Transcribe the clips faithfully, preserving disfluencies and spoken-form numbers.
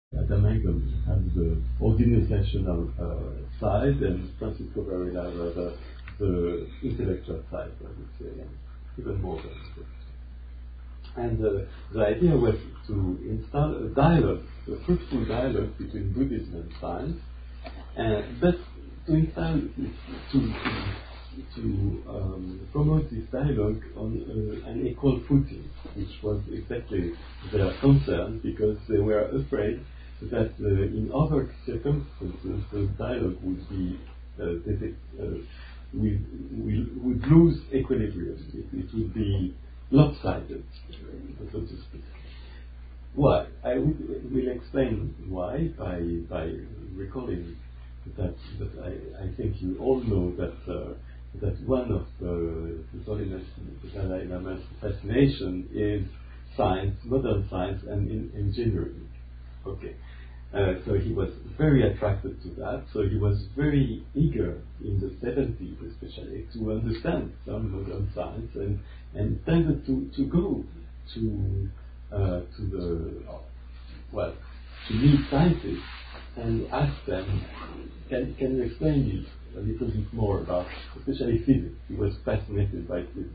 Adam Engel has the organizational uh, side, and Francisco Varela rather the intellectual side, I would say, and even more than that. And uh, the idea was to install a dialogue, a fruitful dialogue between Buddhism and science, and but to install, to, to, to um, promote this dialogue on uh, an equal footing, which was exactly their concern, because they were afraid that uh, in other circumstances the dialogue would be uh, uh, we, we would lose equilibrium. It, it would be lopsided, so to speak. Why? I will, will explain why by by recalling that, that I, I think you all know that uh, that one of uh, the Holiness Dalai Lama's fascination is science, modern science, and in, engineering. Okay. Uh, so he was very attracted to that. So he was very eager in the seventies, especially, to understand some modern science, and and tended to, to go to uh, to the uh, well to meet scientists and ask them, can can you explain me a little bit more about, especially physics? He was fascinated by physics.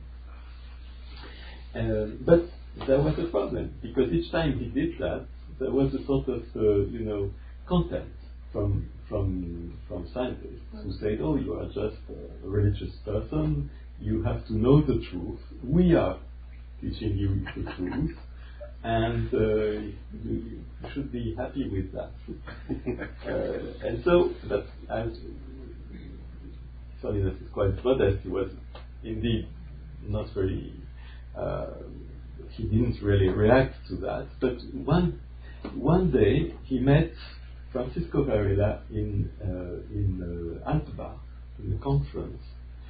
Um, but there was a problem, because each time he did that, there was a sort of, uh, you know, contempt from from from scientists who said, "Oh, you are just a religious person. You have to know the truth. We are teaching you the truth, and uh, you should be happy with that." uh, and so, but as Holiness is quite modest, he was indeed not very. Uh, he didn't really react to that. But one one day he met Francisco Varela in uh, in uh, Altbach in a conference.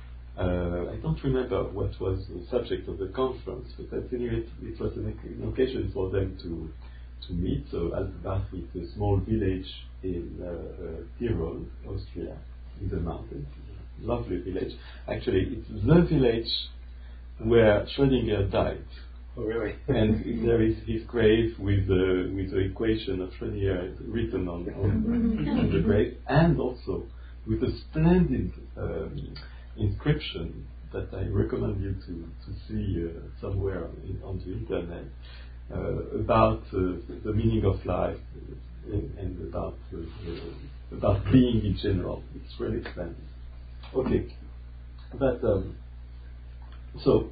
Uh, I don't remember what was the subject of the conference, but at any rate, it was an, an occasion for them to to meet. So Altbach is a small village in uh, uh, Tyrol, Austria, in the mountains. Lovely village. Actually, it's the village where Schrödinger died. Oh, really? And there is his grave with the with the equation of Schrödinger written on, on, on the grave, and also with a splendid um, inscription that I recommend you to to see uh, somewhere in, on the internet uh, about uh, the meaning of life and, and about uh, uh, about being in general. It's really splendid. Okay, but um, so.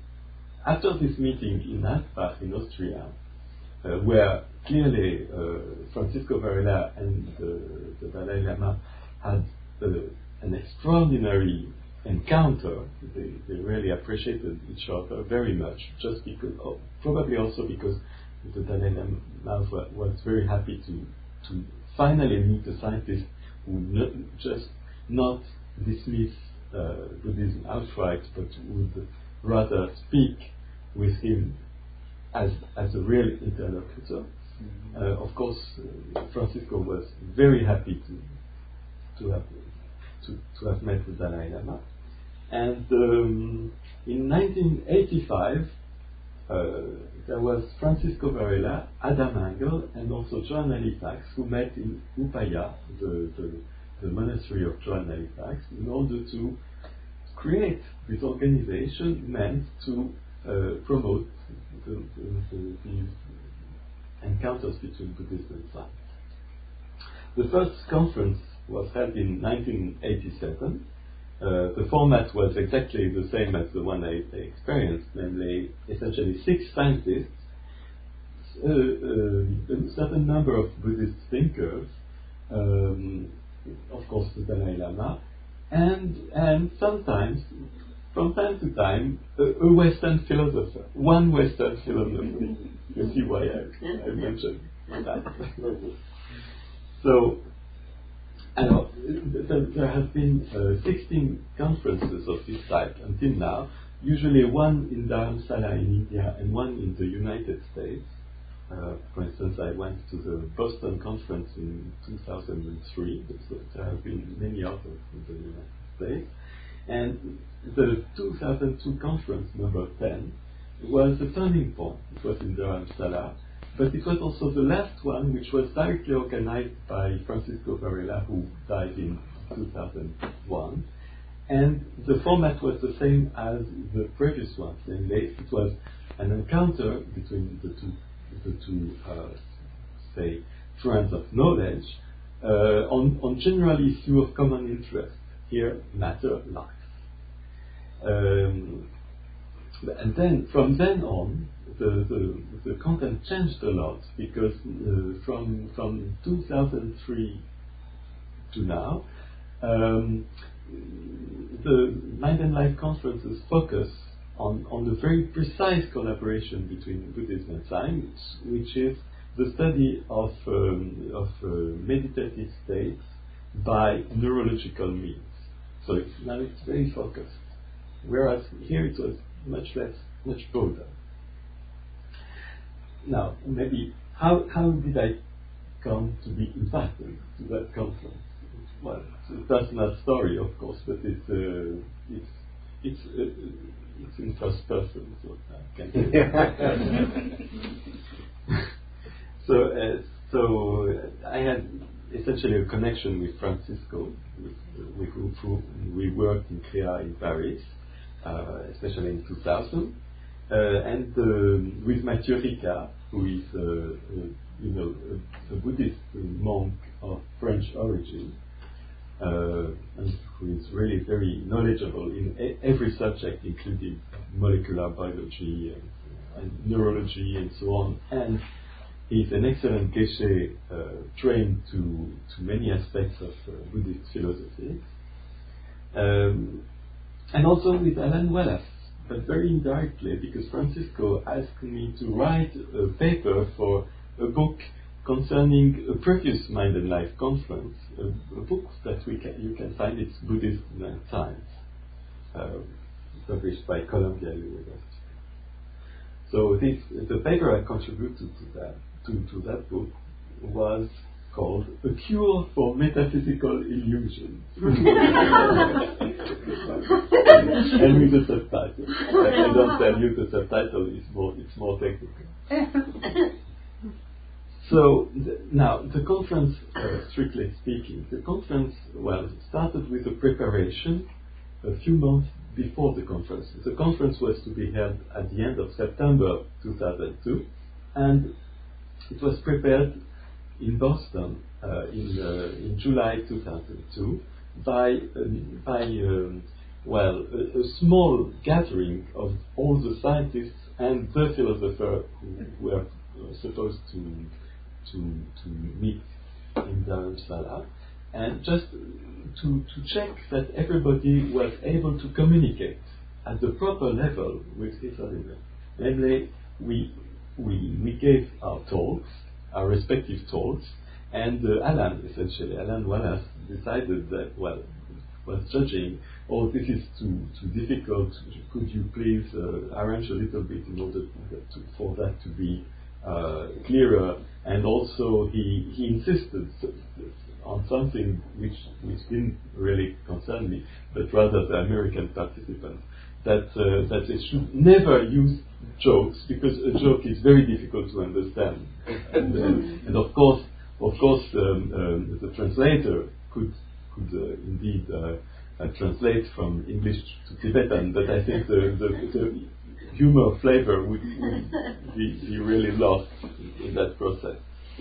After this meeting in Altbach in Austria, uh, where clearly uh, Francisco Varela and uh, the Dalai Lama had uh, an extraordinary encounter, they, they really appreciated each other very much, just because, oh, probably also because the Dalai Lama was very happy to, to finally meet a scientist who would not just not dismiss uh, Buddhism outright, but would rather speak with him as as a real interlocutor. Mm-hmm. Uh, of course, uh, Francisco was very happy to to have to, to have met the Dalai Lama, and um, in nineteen eighty-five uh, there was Francisco Varela, Adam Engel, and also Joan Halifax, who met in Upaya, the, the the monastery of Joan Halifax, in order to create this organization meant to uh, promote the, the, the, these encounters between Buddhism and science. The first conference was held in nineteen eighty-seven. Uh, the format was exactly the same as the one I, I experienced, namely essentially six scientists, uh, uh, a certain number of Buddhist thinkers, um, of course the Dalai Lama, and and sometimes, from time to time, a, a Western philosopher, one Western philosopher. You see why I, I mentioned that. So, alors, there, there have been uh, sixteen conferences of this type until now, usually one in Dharamsala in India and one in the United States. Uh, for instance, I went to the Boston conference in two thousand three, but there have been many others in the United States. And the two thousand two conference, number ten, was a turning point. It was in Dharamsala, but it was also the last one which was directly organized by Francisco Varela, who died in two thousand one. And the format was the same as the previous ones. Namely, it was an encounter between the two, the two uh, say, strands of knowledge uh, on, on general issue of common interest. Here, matter, life. Um, and then, from then on, the, the, the content changed a lot, because uh, from, from two thousand three to now, um, the Mind and Life conferences focus on, on the very precise collaboration between Buddhism and science, which is the study of, um, of uh, meditative states by neurological means. So it's, now it's very focused, whereas here it was much less, much broader. Now, maybe how, how did I come to be invited to that conference? Well, it's a personal story, of course, but it's uh, it's it's uh, it's in first person, so I can say. so uh, so I had essentially a connection with Francisco, with, with whom we worked in C R E A in Paris, uh, especially in two thousand, uh, and uh, with Mathieu Ricard, who is uh, uh, you know a, a Buddhist monk of French origin. Uh, and who is really very knowledgeable in a- every subject, including molecular biology and, and neurology and so on. And he's an excellent Geshe, uh, trained to, to many aspects of uh, Buddhist philosophy. Um, and also with Alan Wallace, but very indirectly, because Francisco asked me to write a paper for a book concerning a previous Mind and Life conference, a, a book that we can, you can find, it's Buddhism and Science, uh, published by Columbia University. So this, the paper I contributed to that, to, to that book was called A Cure for Metaphysical Illusions. And with a subtitle. I don't tell you the subtitle, is more, it's more technical. So th- now the conference, uh, strictly speaking, the conference well started with a preparation a few months before the conference. The conference was to be held at the end of September two thousand two, and it was prepared in Boston uh, in uh, in July two thousand two by um, by um, well a, a small gathering of all the scientists and the philosopher who were uh, supposed to. to to meet in Dharamsala, and just to, to check that everybody was able to communicate at the proper level with his audience. Namely, we, we, we gave our talks, our respective talks, and uh, Alan, essentially, Alan Wallace decided that, well, was judging, oh, this is too, too difficult, could you please uh, arrange a little bit in order to, for that to be Uh, clearer, and also he he insisted on something which which didn't really concern me, but rather the American participants, that uh, that they should never use jokes, because a joke is very difficult to understand, and, uh, and of course of course um, um, the translator could could uh, indeed uh, uh, translate from English to Tibetan, but I think the the, the humor flavor would, would be, be really lost in that process.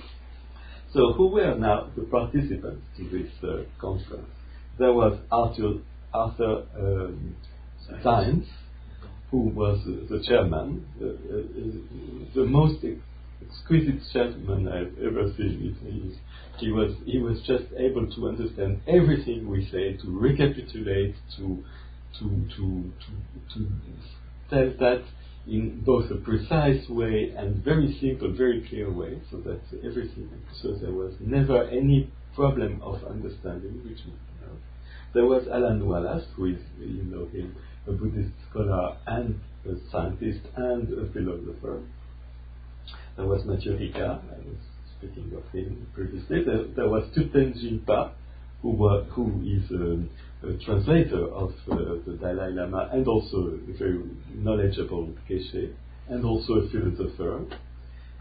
So who were now the participants to this uh, conference? There was Arthur, Arthur um, Science, who was uh, the chairman, uh, uh, the most ex- exquisite chairman I've ever seen. He, he was he was just able to understand everything we say, to recapitulate, to to to to, to tell that in both a precise way and very simple, very clear way, so that everything, so there was never any problem of understanding. Which you know. There was Alan Wallace, who is, you know him, a Buddhist scholar and a scientist and a philosopher. There was Mathieu Ricard, I was speaking of him previously. There, there was Thupten Jinpa, who, were, who is um, a translator of uh, the Dalai Lama, and also a very knowledgeable Geshe, and also a philosopher.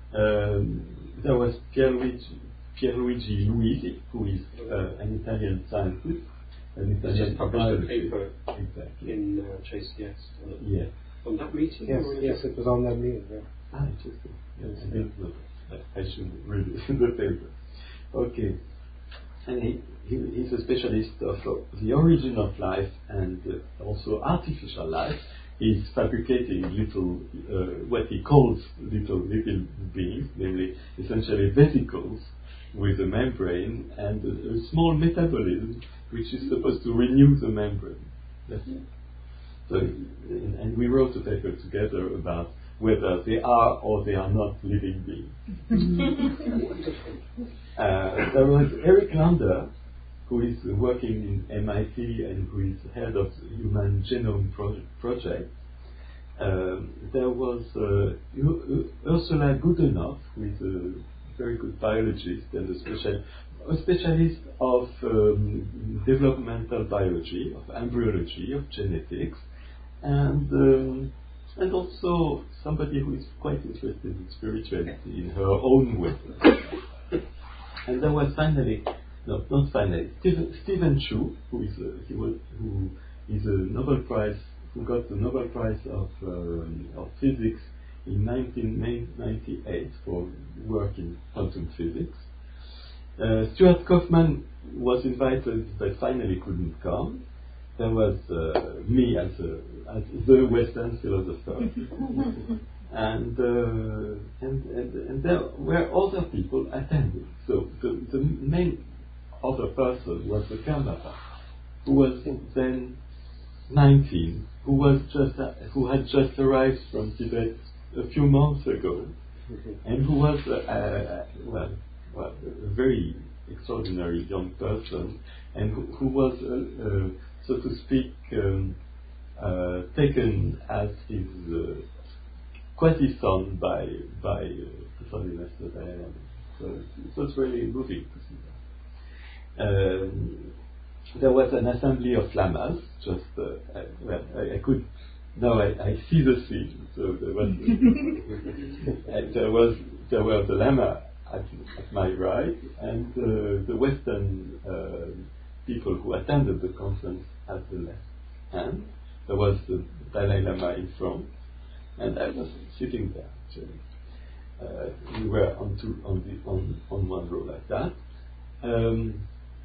Um, there was Pierluigi, Pierluigi Luisi, who is uh, an Italian scientist, an Italian just published a paper exactly. in uh, J C S. Uh, yeah. On that meeting? Yes, yes, it was on that meeting. Yeah. Ah, interesting. Yes, I didn't know that. I should read the paper. Okay. And he, he he's a specialist of uh, the origin of life and uh, also artificial life. He's fabricating little, uh, what he calls little little beings, namely essentially vesicles with a membrane and a, a small metabolism which is supposed to renew the membrane. That's it. So, and, and we wrote a paper together about whether they are or they are not living beings. uh, there was Eric Lander, who is working in M I T and who is head of the Human Genome Pro- Project. Um, there was uh, U- Ursula Goodenough, who is a very good biologist and a, special, a specialist of um, developmental biology, of embryology, of genetics, and um, and also somebody who is quite interested in spirituality in her own way. And there was finally, no, not finally, Stephen, Stephen Chu, who is a, he was, who is a Nobel Prize, who got the Nobel Prize of um, of physics in nineteen ninety-eight for work in quantum physics. Uh, Stuart Kaufman was invited, but finally couldn't come. There was uh, me as, a, as the Western philosopher, and, uh, and and and there were other people attending. So the, the main other person was the Karmapa, who was then nineteen, who was just uh, who had just arrived from Tibet a few months ago, and who was uh, uh, well, well, a very extraordinary young person, and who, who was. Uh, uh, so to speak, um, uh, taken as his uh, quasi-son by by uh, the Holiness of Diana. So it was really moving to see that. Um, there was an assembly of lamas. Just uh, I, well, I, I could now I, I see the scene. So there was and there was there were the lama at, at my right, and uh, the Western uh, people who attended the conference at the left hand. There was the Dalai Lama in front, and I was sitting there. Actually, uh, we were on two on the on on one row like that, um,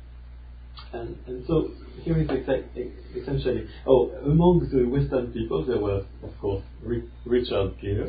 and and so here is exact, essentially. Oh, among the Western people, there was of course Rick, Richard Gere,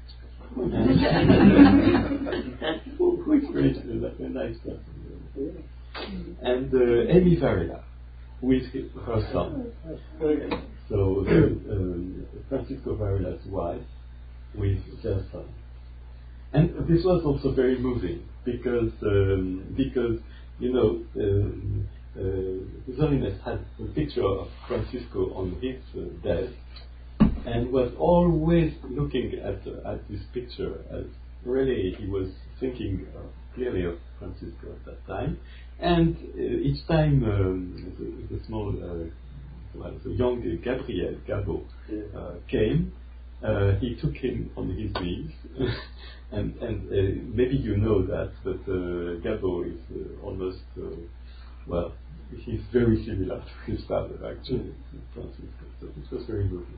who, who is great, a, a nice person, and uh, Amy Varela with her son. So uh, um, Francisco Varela's wife with their son. And this was also very moving because um, because you know um, uh, His Holiness had a picture of Francisco on his uh, desk and was always looking at uh, at this picture as really he was thinking uh, clearly of Francisco at that time. And uh, each time um, the, the small, uh, well, the young Gabriel Gabo uh, came, uh, he took him on his knees, and and uh, maybe you know that, but uh, Gabo is uh, almost uh, well, he's very similar to his father actually, Francisco. So it was very moving.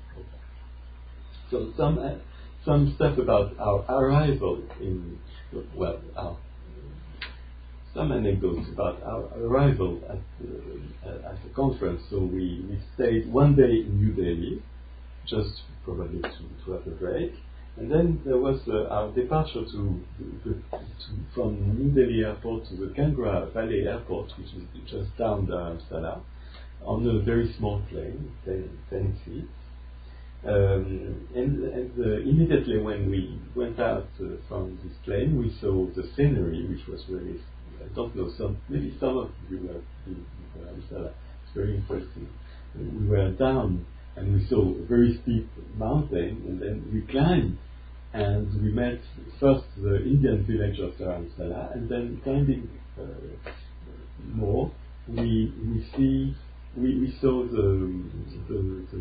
So some uh, some stuff about our arrival in well our. Some anecdotes about our arrival at, uh, at the conference. So we, we stayed one day in New Delhi, just probably to, to have a break. And then there was uh, our departure to, to, to from New Delhi airport to the Kangra Valley airport, which is just down Dharamsala, on a very small plane, ten, ten feet. Um, and and uh, immediately when we went out uh, from this plane, we saw the scenery, which was really, I don't know, some maybe some of you were in Dharamsala. It's very interesting. We were down and we saw a very steep mountain, and then we climbed and we met first the Indian village of Dharamsala, and then climbing uh, more, we we see we, we saw the the, the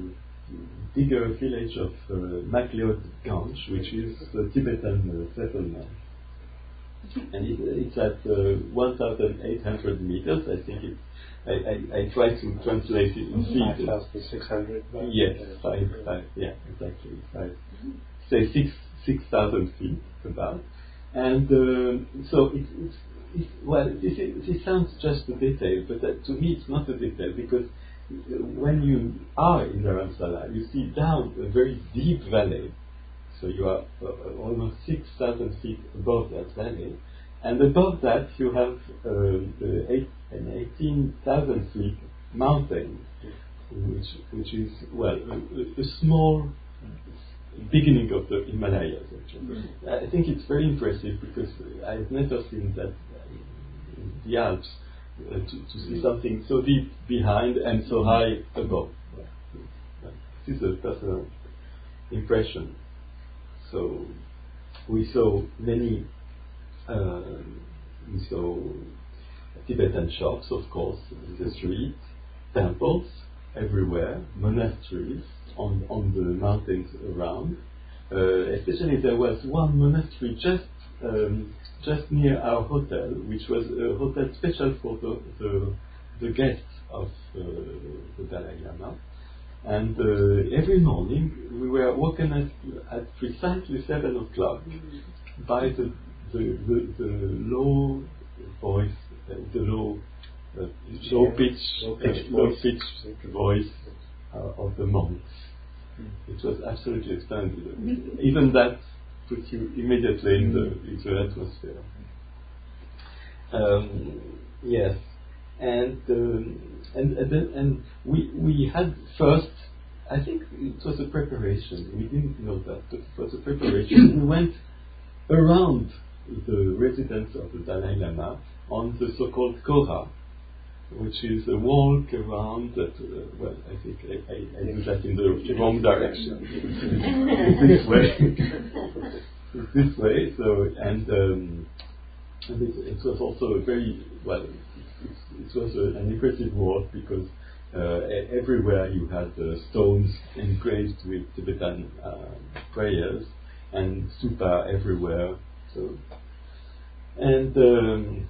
bigger village of uh, Makleod-Ganj, which is a Tibetan uh, settlement. And it, it's at uh, one thousand eight hundred meters. I think it. I, I, I try to translate it in feet. five thousand six hundred. Yes, five, five, yeah, exactly. Five, say six, six thousand feet about. And uh, so it, it's, it's well, this, is, this sounds just a detail, but uh, to me it's not a detail because when you are in Dharamsala, you see down a very deep valley. So you are uh, almost six thousand feet above that valley, and above that you have uh, the eight, an eighteen thousand feet mountain, which which is well a, a small beginning of the Himalayas. Actually, mm-hmm. I think it's very impressive because I've never seen that in the Alps uh, to, to see something so deep behind and so high above. This is a personal impression. So we saw many, uh, we saw Tibetan shops, of course, in the street, temples everywhere, monasteries on, on the mountains around. Uh, especially there was one monastery just um, just near our hotel, which was a hotel special for the, the, the guests of uh, the Dalai Lama. And uh, every morning we were woken at, at precisely seven o'clock by the the, the, the low voice, uh, the low uh, low pitch, low pitch, uh, low pitch voice uh, of the monks. It was absolutely splendid. Even that puts you immediately in the into the atmosphere. Um, yes. And, um, and and then, and we we had first, I think it was a preparation. We didn't know that, but it was a preparation. We went around the residence of the Dalai Lama on the so-called Kora, which is a walk around that. Uh, well, I think I, I, I do that in the wrong direction. This way, this way. So and, um, and it, it was also a very well. It was a, an impressive walk because uh, e- everywhere you had uh, stones engraved with Tibetan uh, prayers and stupa everywhere. So and um,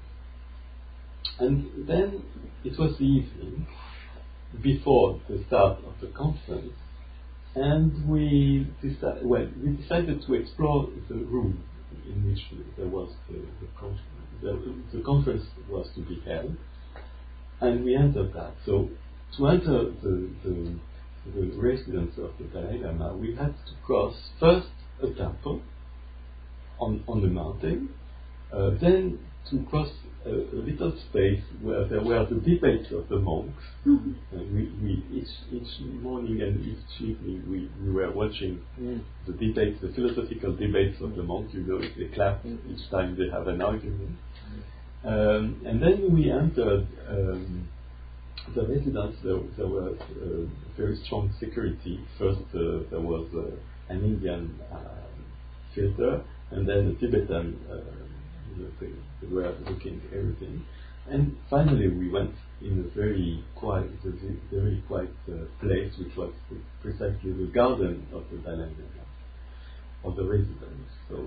and then it was the evening before the start of the conference, and we decided. Well, we decided to explore the room in which there was the, the conference. The, the conference was to be held, and we entered that. So, to enter the, the, the residence of the Dalai Lama, we had to cross first a temple on, on the mountain, uh, then to cross a, a little space where there were the debates of the monks. Mm-hmm. And we, we each, each morning and each evening we, we were watching mm. the debates, the philosophical debates of the monks. You know, they clap mm. each time they have an argument. Um, and then we entered um, the residence. There, there was uh, very strong security. First, uh, there was uh, an Indian uh, filter, and then a Tibetan. Uh, they, they were looking at everything. And finally, we went in a very quiet, a very quiet uh, place, which was precisely the garden of the Dalai Lama, of the residence. So.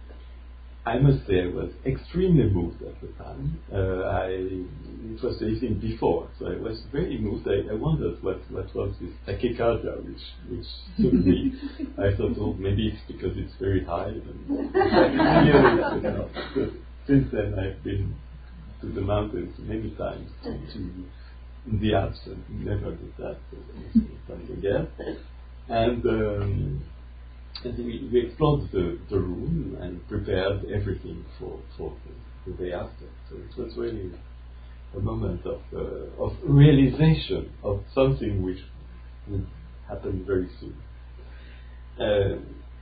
I must say I was extremely moved at the time. Uh, I, it was the evening before, so I was very moved. I, I wondered what, what was this tachycardia which, which took me. I thought, oh, maybe it's because it's very high. And you know, since then I've been to the mountains many times, to, to in the Alps, and never did that. So something else. And um, And we, we explored the, the room and prepared everything for, for the, the day after. So it was really a moment of uh, of realization of something which would happen very soon. Uh,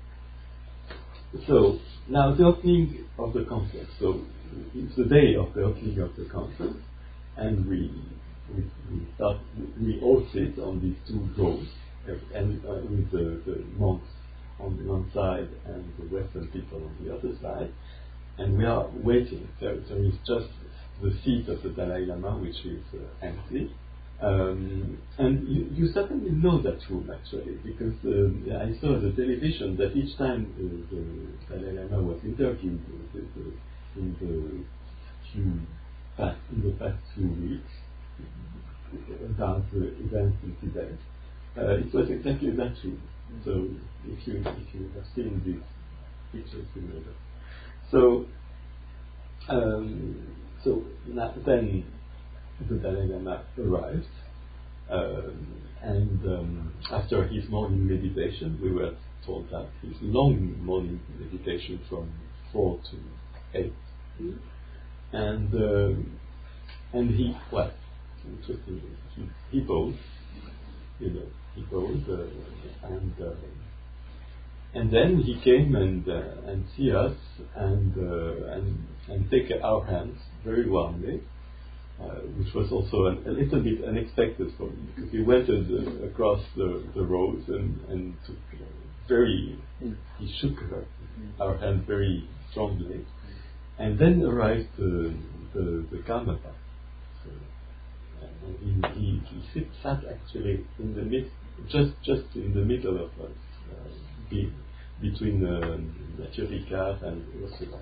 so now the opening of the conference. So it's the day of the opening of the conference, and we we we, start, we all sit on these two rows, and uh, with the, the monks on the one side and the Western people on the other side, and we are waiting. There, there is just the seat of the Dalai Lama, which is uh, empty, Um, and you, you certainly know that room actually, because uh, I saw on the television that each time uh, the Dalai Lama was interviewed uh, the, the, in the few past in the past few weeks about the events in Tibet, uh, it was exactly that room. So if you if you have seen these pictures, you know that. So um, so na- then the Dalai Lama arrived, um, and um, after his morning meditation, we were told that his long morning meditation from four to eight, mm. and um, and he well, interesting, he, he bowed, you know, he bowed, uh, and uh, and then he came and uh, and see us and uh, and and take our hands very warmly. Uh, which was also a, a little bit unexpected for me, because he went uh, across the, the road and, and took uh, very, mm. he shook her, mm. our hand very strongly, mm. and then arrived uh, the the Karma path. So, uh, he, he, he sit, sat actually in the mid, just just in the middle of us, uh, be, between uh, Chirikar and Ursula.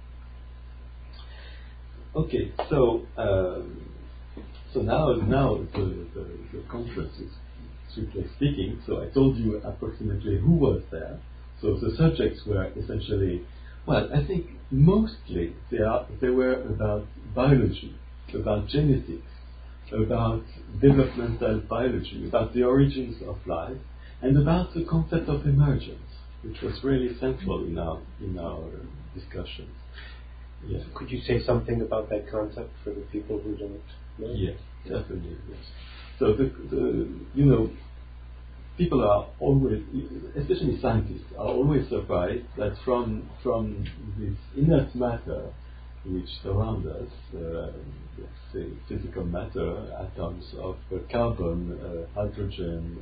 Okay, so um, so now now the, the, the conference is strictly speaking. So I told you approximately who was there. So the subjects were essentially, well, I think mostly they are they were about biology, about genetics, about developmental biology, about the origins of life, and about the concept of emergence, which was really central in our in our discussions. Yes. Could you say something about that concept for the people who don't know? Yes, definitely. Yes. So the, the you know, people are always, especially scientists, are always surprised that from from this inert matter which surrounds us, uh, let's say physical matter, atoms of uh, carbon, uh, hydrogen,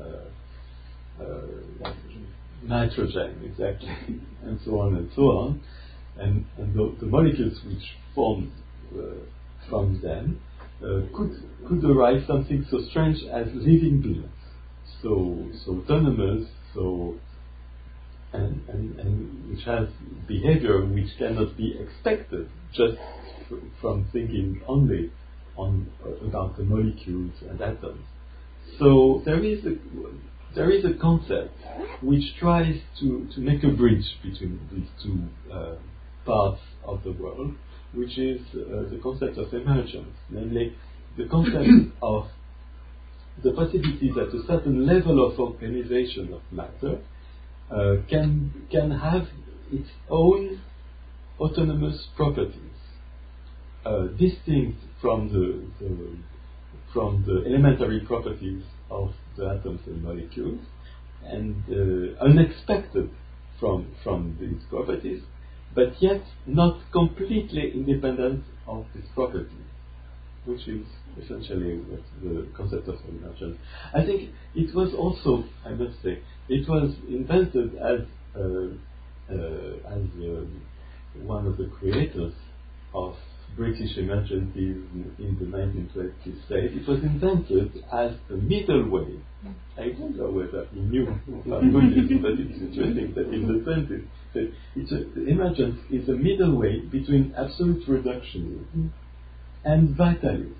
uh, uh, nitrogen. nitrogen, exactly, and so on and so on. And, and the, the molecules which form uh, from them uh, could could arise something so strange as living beings, so so autonomous, so and, and, and which has behavior which cannot be expected just f- from thinking only on uh, about the molecules and atoms. So there is a there is a concept which tries to, to make a bridge between these two uh, parts of the world, which is uh, the concept of emergence, namely the concept of the possibility that a certain level of organization of matter uh, can can have its own autonomous properties, uh, distinct from the, the from the elementary properties of the atoms and molecules, and uh, unexpected from from these properties, but yet not completely independent of this property, which is essentially what the concept of emergence. I think it was also, I must say, it was invented as uh, uh, as uh, one of the creators of British emergencies in, in the nineteen twenties state. It was invented as a middle way. I don't know whether he knew about Buddhism, but it's interesting that in the twenties, that it's a, emergence is a middle way between absolute reductionism and vitalism.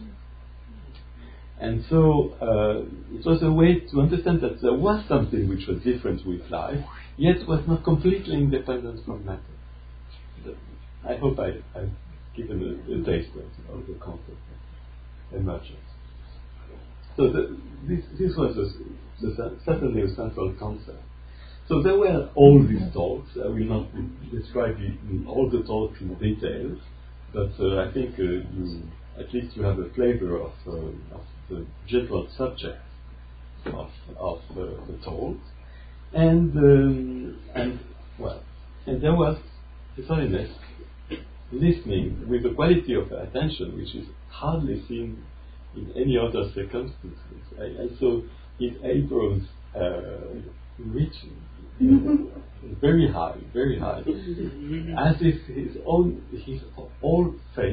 And so uh, it was a way to understand that there was something which was different with life, yet was not completely independent from matter. I hope I, I've given a, a taste of, of the concept of emergence. So the, this, this was a, the, certainly a central concept. So there were all these talks. I will not describe you all the talks in detail, but uh, I think uh, you, at least you have a flavor of, uh, of the general subject of, of uh, the talks. And, um, and, well, and there was His Holiness listening with a quality of attention which is hardly seen in any other circumstances. I, I saw his eyebrows uh, reaching uh, very high, very high, as if his own, his whole face,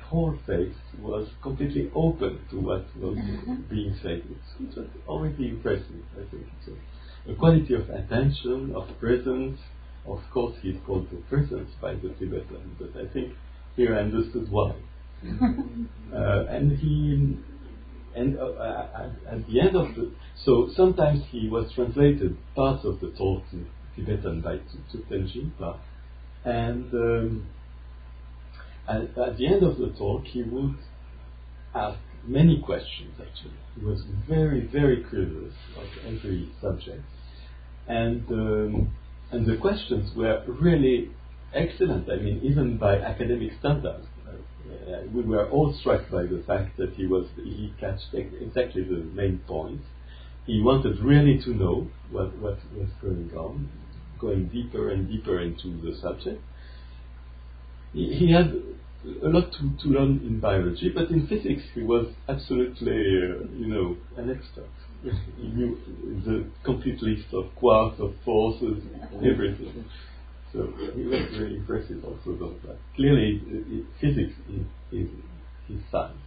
whole face was completely open to what was being said. It was already impressive, I think. So, a quality of attention, of presence. Of course, he's called the presence by the Tibetan, but I think here I understood why. uh, and he, and uh, at, at the end of the, so sometimes he was translated parts of the talk in Tibetan by Thupten Jinpa, and um, at, at the end of the talk he would ask many questions. Actually, he was very, very curious of every subject, and um, and the questions were really excellent. I mean, even by academic standards. Uh, we were all struck by the fact that he was he catched exactly the main points. He wanted really to know what, what was going on, going deeper and deeper into the subject. He, he had a lot to, to learn in biology, but in physics he was absolutely, uh, you know, an expert. He knew the complete list of quarks, of forces, everything. So he was very impressive also about that. Clearly, it, it, physics is, is his science.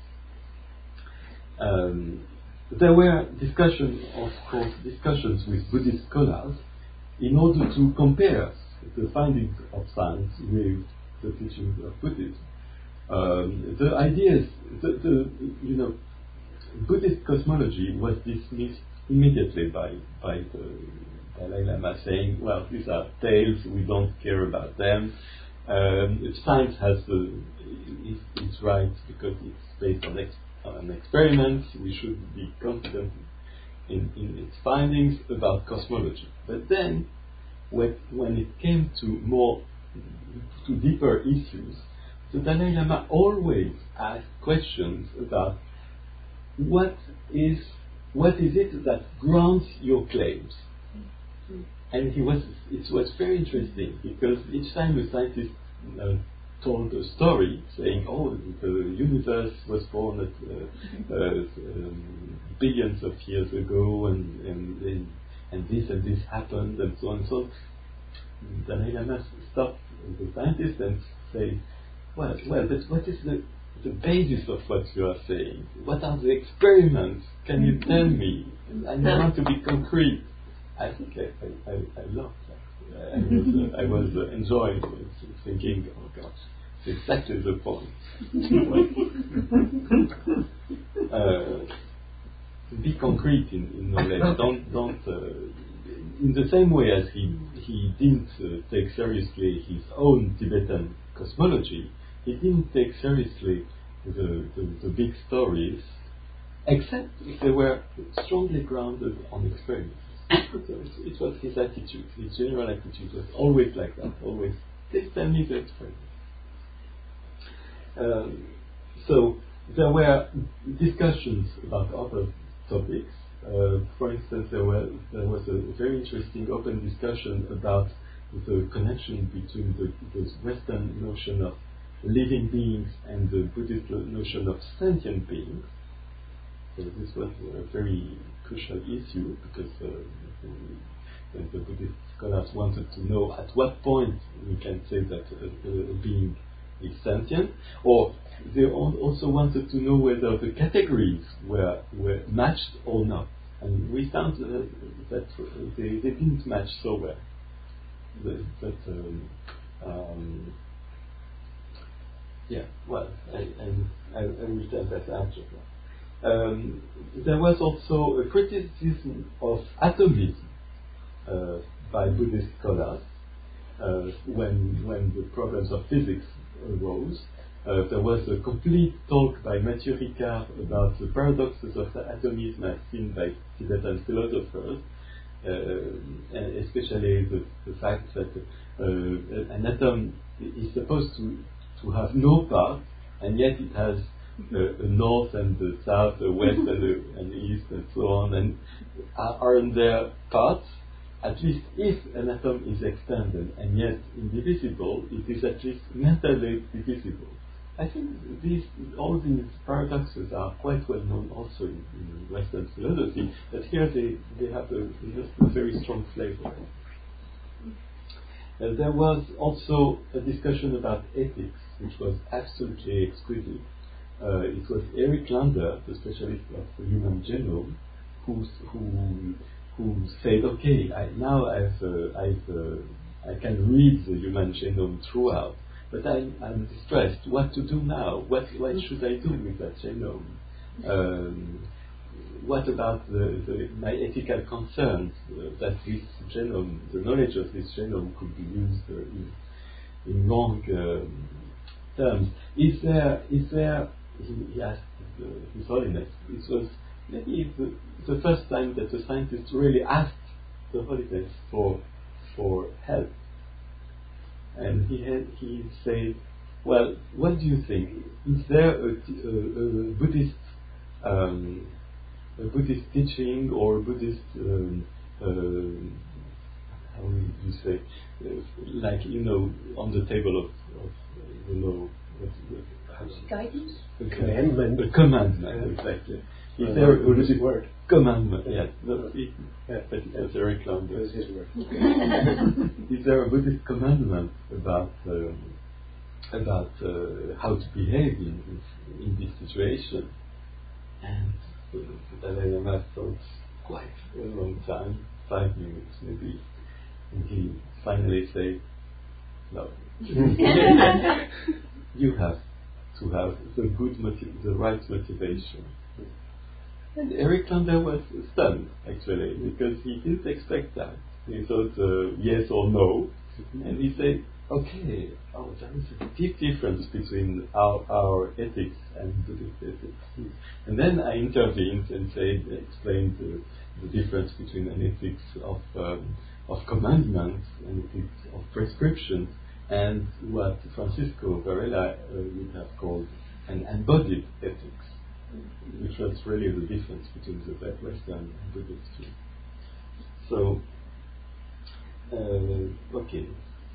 Um, there were discussions, of course, discussions with Buddhist scholars in order to compare the findings of science with the teachings of Buddhism. Um, the ideas, the, the you know, Buddhist cosmology was dismissed immediately by by the Dalai Lama, saying, well, these are tales, we don't care about them. Um, if science has the, is, is right because it's based on, ex, on experiments, we should be confident in, in its findings about cosmology. But then, when, when it came to more, to deeper issues, the Dalai Lama always asked questions about what is, what is it that grounds your claims? And he was, it was very interesting because each time a scientist uh, told a story saying, oh, the universe was born at uh, uh, um, billions of years ago, and, and, and, and this and this happened, and so on and so on. Dalai Lama stopped the scientist and say, well, well, but what is the, the basis of what you are saying? What are the experiments? Can you tell me? I want to be concrete. I think I, I, I, I loved that. I was, uh, I was uh, enjoying it, thinking, oh gosh, it's exactly the point. uh, be concrete in, in knowledge. Don't, don't. Uh, in the same way as he he didn't uh, take seriously his own Tibetan cosmology, he didn't take seriously the, the, the big stories, except if they were strongly grounded on experiments. So it, it was his attitude, his general attitude was always like that, always, please tell me the experiment. Um, so there were discussions about other topics. Uh, for instance, there, were, there was a very interesting open discussion about the connection between the, the Western notion of living beings and the Buddhist notion of sentient beings. So this was a very crucial issue because uh, the, the Buddhist scholars wanted to know at what point we can say that a, a being is sentient, or they also wanted to know whether the categories were, were matched or not. And we found uh, that they, they didn't match so well. The, that, um, um, yeah, well, I, I, I will tell that after. Um, there was also a criticism of atomism uh, by Buddhist scholars uh, when when the problems of physics arose. Uh, there was a complete talk by Mathieu Ricard about the paradoxes of atomism as seen by Tibetan philosophers, uh, and especially the, the fact that uh, an atom is supposed to, to have no parts, and yet it has uh, a north and the south, a west and the and the east, and so on, and are, aren't there parts? At least if an atom is expanded and yet indivisible, it is at least mentally divisible. I think these, all these paradoxes are quite well known also in, in Western philosophy, but here they, they have a, a very strong flavor. Uh, there was also a discussion about ethics, which was absolutely exquisite. Uh, it was Eric Lander, the specialist of the human genome, who who who said, "Okay, I, now I've uh, I've uh, I can read the human genome throughout, but I'm I'm distressed. What to do now? What what should I do with that genome? Um, what about the, the, my ethical concerns uh, that this genome, the knowledge of this genome, could be used uh, in, in wrong um, terms? Is there is there?" He, he asked uh, His Holiness. It was maybe the, the first time that a scientist really asked the Holiness for for help, and he had, he said, "Well, what do you think? Is there a, a, a Buddhist um, a Buddhist teaching or Buddhist um, uh, how would you say, uh, like you know, on the table of, of you know, what, Guidance? a Commandment. A commandment, exactly. Is Uh, there a Buddhist Buddhist word? Commandment, yes. No, it, Yeah. but it was Eric That Lander. was his word. Is there a Buddhist commandment about um, about uh, how to behave in this, in this situation? And uh, the Dalai Lama thought quite a long time, five minutes maybe, and he finally said, "No, you have to have the good motiv- the right motivation." And Eric Lander was stunned, actually, because he didn't expect that. He thought uh, yes or no, and he said, "Okay, oh, there is a deep difference between our, our ethics and Buddhist ethics." And then I intervened and said, explained uh, the difference between an ethics of um, of commandments and ethics of prescriptions, and what Francisco Varela uh, would have called an embodied ethics, which was really the difference between the Western and Buddhist view. So, uh, okay.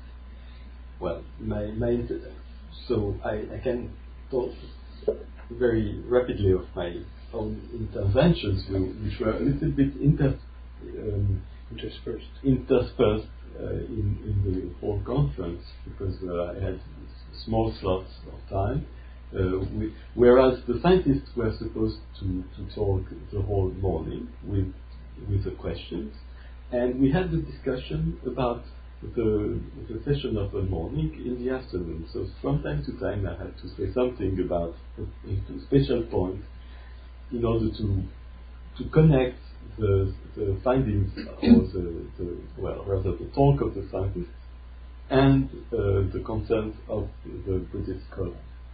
Well, my, my inter- so I, I can talk very rapidly of my own interventions, which were a little bit inter, um, interspersed, interspersed uh, in, in the whole conference, because uh, I had small slots of time. Uh, we, whereas the scientists were supposed to, to talk the whole morning with with the questions, and we had the discussion about the, the session of the morning in the afternoon. So from time to time I had to say something about a, a special point in order to to connect the, the findings or the, the well rather the talk of the scientists and uh, the concerns of the Buddhist scholar.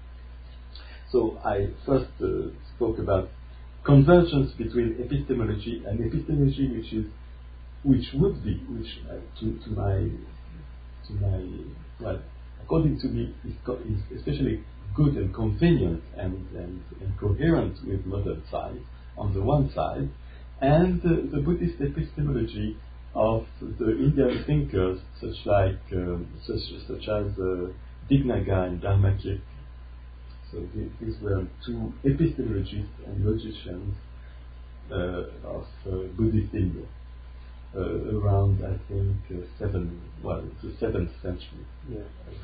So I first uh, spoke about convergence between epistemology and epistemology, which is which would be, which uh, to, to my to my well, according to me, is, co- is especially good and convenient and, and, and coherent with modern science on the one side, and uh, the Buddhist epistemology of the Indian thinkers, such like um, such such as uh, Dignaga and Dharmakirti. So th- these were two epistemologists and logicians uh, of uh, Buddhist India, uh, around I think uh, seven, well, the seventh century. Yeah.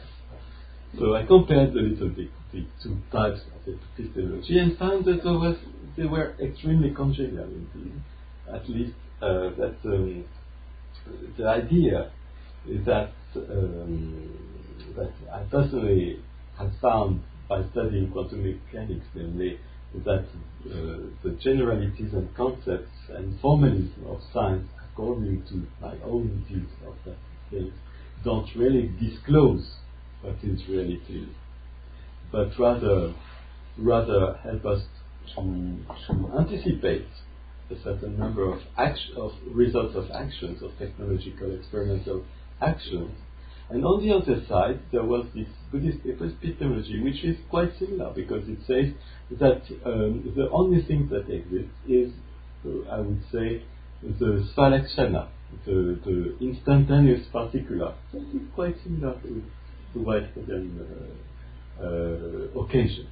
So I compared a little bit the two types of epistemology and found that there was, they were extremely congenial indeed. At least uh, that um, the idea is that um, that I personally have found by studying quantum mechanics, namely that uh, the generalities and concepts and formalism of science, according to my own views of that thing, don't really disclose what is reality, but rather rather help us to, to anticipate a certain number of act- of results of actions, of technological experimental actions. And on the other side, there was this Buddhist epistemology, which is quite similar, because it says that um, the only thing that exists is, uh, I would say, the svalakshana, the, the instantaneous particular. So it's quite similar to the white modern uh, uh, occasion.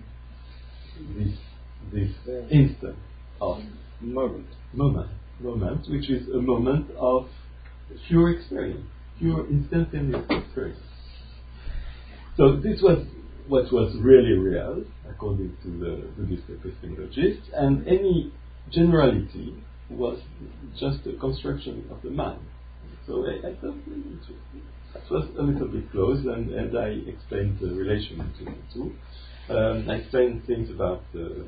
This this instant of Moment. moment, moment, which is a moment of pure experience. pure instantaneous experience. So this was what was really real, according to the Buddhist epistemologists, and any generality was just a construction of the mind. So I, I thought it was a little bit close, and, and I explained the relation between the two. Um, I explained things about the,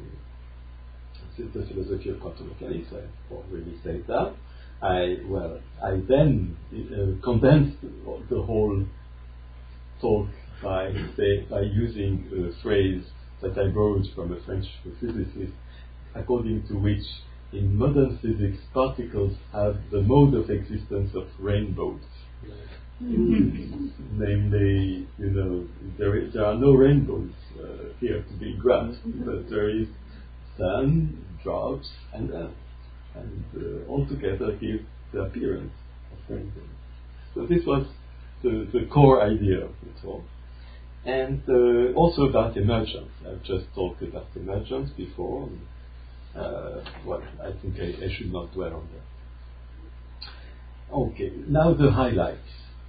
the philosophy of quantum mechanics. I already said that. I well, I then uh, condensed the whole talk by say, by using a phrase that I borrowed from a French physicist, according to which in modern physics particles have the mode of existence of rainbows. Mm-hmm. Namely, you know, there, is, there are no rainbows uh, here to be grasped, but there is sun, drops, and earth, and uh, all together give the appearance of rainbows. So this was the, the core idea of the talk. And uh, also about emergence. I've just talked about emergence before. And, uh, well, I think I, I should not dwell on that. Okay, now the highlights.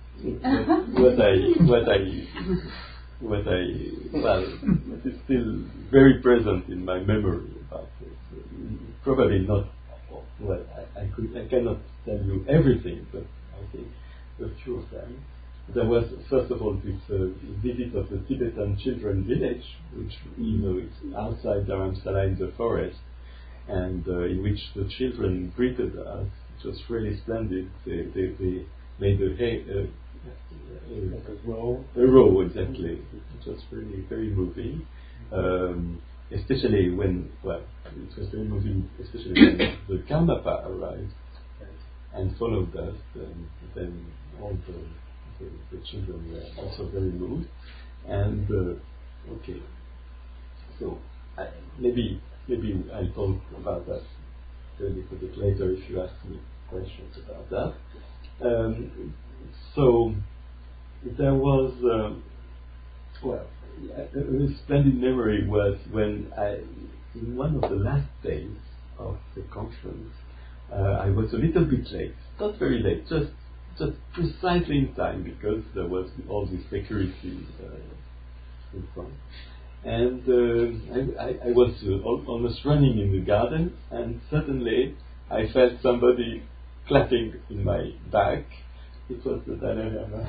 what I, what I, what I, well, it is still very present in my memory about it. Probably not. Well, I, I could, I cannot tell you everything, but I think a few of them. There was, first of all, this uh, visit of the Tibetan children village, which, you know, it's outside Dharamsala in the forest, and uh, in which the children greeted us. It was really splendid. They, they, they made a, hay, uh, a, like a row. A row, exactly. It was really very moving. Um, especially when, well, it was very moving, especially when the Karmapa arrived and followed us, and then all the The, the children were also very moved, and uh, okay, so I, maybe maybe I'll talk about that a little bit later if you ask me questions about that. Um, so there was um, well, a, a splendid memory was when I, in one of the last days of the conference, uh, I was a little bit late, not very late, just. Just precisely in time, because there was all this security uh, in front. And uh, I, I, I was uh, al- almost running in the garden, and suddenly I felt somebody clapping in my back. It was the Dalai Lama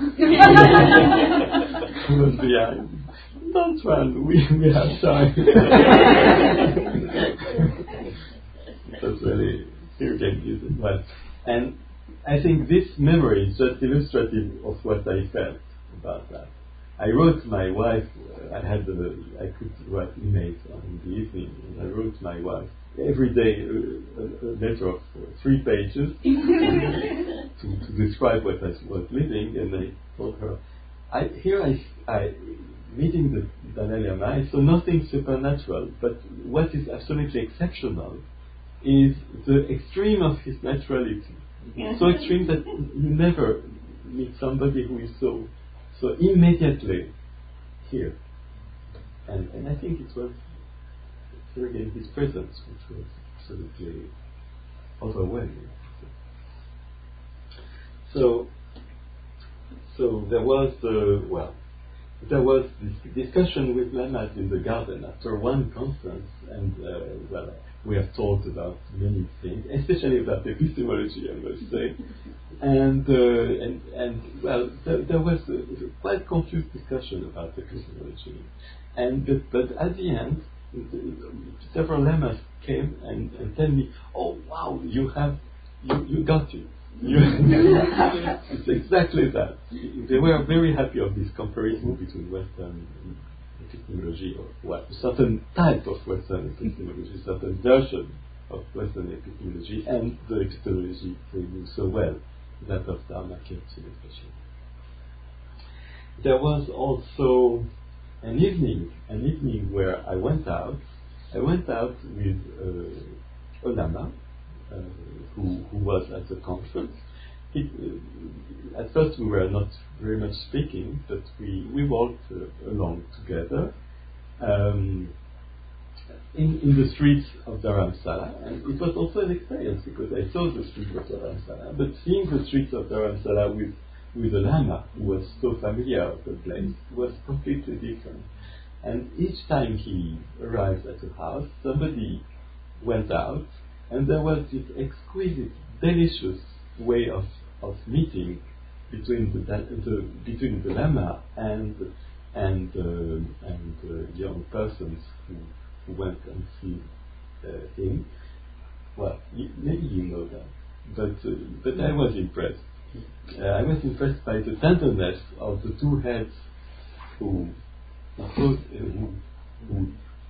who was behind. Don't run, we, we have time. It was really irritating. Well, and I think this memory is just illustrative of what I felt about that. I wrote my wife, uh, I had the, I could write emails in the evening, and I wrote my wife every day a, a, a letter of uh, three pages to, to describe what I was living, and I told her, I, here I, I, meeting the Dalai Lama, I saw nothing supernatural, but what is absolutely exceptional is the extreme of his naturality. So extreme that you never meet somebody who is so so immediately here. And and I think it was again his presence which was absolutely overwhelming. So so there was uh, well there was this discussion with lamas in the garden after one conference, and uh, well, we have talked about many things, especially about epistemology, I must say. And uh, and and well, there, there was a, a quite confused discussion about epistemology. And but, but at the end, several lamas came and, and tell me, "Oh wow, you have you, you got it." It's exactly that. They were very happy of this comparison between Western epistemology, or what, a certain type of Western epistemology, certain version of Western epistemology, and the epistemology they knew so well, that of Dharma Kyatsu especially. There was also an evening, an evening where I went out. I went out with uh, a lama, Uh, who, who was at the conference. He, uh, at first we were not very much speaking, but we, we walked uh, along together um, in, in the streets of Dharamsala, and it was also an experience because I saw the streets of Dharamsala, but seeing the streets of Dharamsala with with a Lama who was so familiar with the place was completely different. And each time he arrived at the house, somebody went out, and there was this exquisite, delicious way of, of meeting between the, the between the Lama and and uh, and uh, young persons who, who went and see uh, him. Well, you, maybe you know that, but uh, but I was impressed. Uh, I was impressed by the tenderness of the two heads who who, who, who, who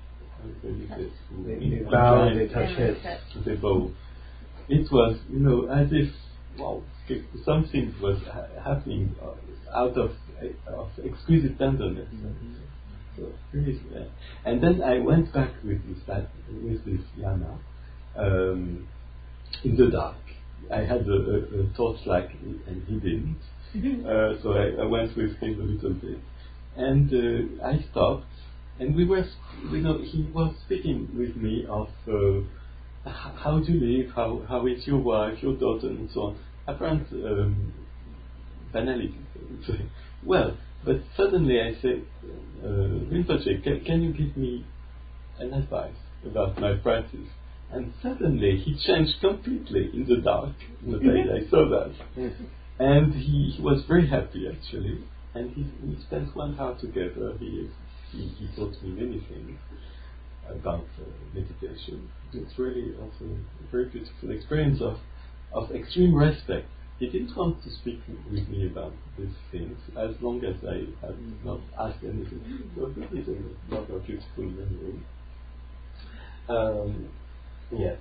They, they bow, they touch heads. They bow. It was, you know, as if, wow, something was ha- happening uh, out of uh, of exquisite tenderness. Mm-hmm. So, really, yeah. And then I went back with this with this Lama um, in the dark. I had a, a, a torchlight and he didn't. Uh, so I, I went with him a little bit, and uh, I stopped. And we were, you know, he was speaking with me of uh, h- how do you live, how how is your wife, your daughter, and so on. Apparent um, banalities, I would say. Well, but suddenly I said, uh, Rinpoche, can, can you give me an advice about my practice? And suddenly he changed completely in the dark. But I, I saw that. And he, he was very happy, actually. And he, we spent one hour together. He He, he taught me many things about uh, meditation. It's really also a very beautiful experience of, of extreme respect. He didn't want to speak with me about these things as long as I had not asked anything. So this is another beautiful memory. Um, yes.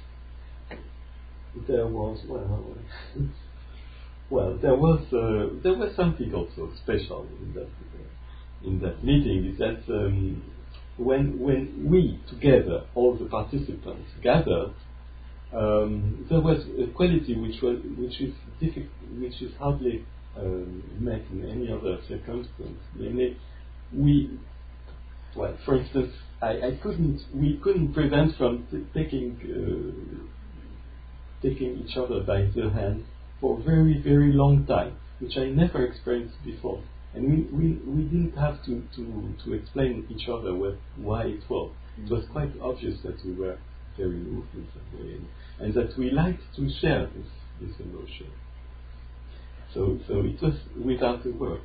There was, well, well there was uh, there was something also special in that uh, in that meeting, is that um, when when we together, all the participants gathered, um, there was a quality which was which is difficult, which is hardly um, met in any other circumstance. Namely, we, well, for instance, I, I couldn't we couldn't prevent from t- taking uh, taking each other by the hand for a very very long time, which I never experienced before. And we, we, we didn't have to, to, to explain each other what, why it was. Mm-hmm. It was quite obvious that we were very moved in some way, and, and that we liked to share this, this emotion. So so it was without a word.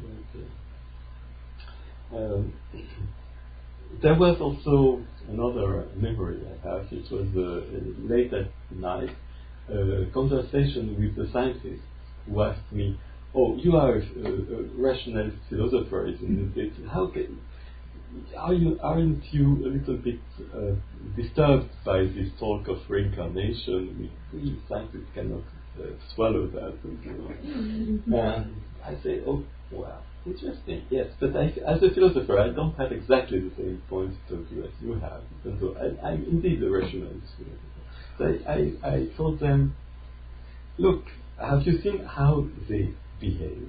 Um, there was also another memory I have. It was uh, late at night, a conversation with the scientist who asked me, "Oh, you are a, a rationalist philosopher, isn't it? How can, are you, aren't you a little bit uh, disturbed by this talk of reincarnation? We, we scientists cannot uh, swallow that." And, you know. And I say, "Oh, well, interesting, yes, but I, as a philosopher, I don't have exactly the same points of view as you have. And so I, I'm indeed a rationalist philosopher." So I, I, I told them, "Look, have you seen how they behave?